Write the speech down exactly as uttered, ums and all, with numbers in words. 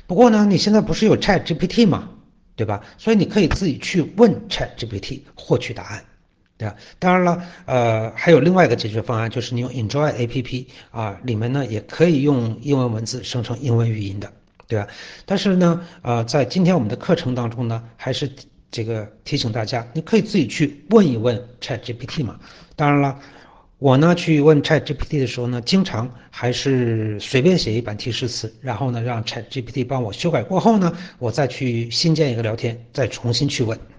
不过呢，你现在不是有 ChatGPT 吗？对吧？所以你可以自己去问 ChatGPT 获取答案。对吧？当然了，呃，还有另外一个解决方案，就是你用 Enjoy A P P 啊，里面呢也可以用英文文字生成英文语音的，对吧？但是呢，呃，在今天我们的课程当中呢，还是这个提醒大家，你可以自己去问一问 ChatGPT 嘛。当然了，我呢去问 ChatGPT 的时候呢，经常还是随便写一版提示词，然后呢让 ChatGPT 帮我修改过后呢，我再去新建一个聊天，再重新去问。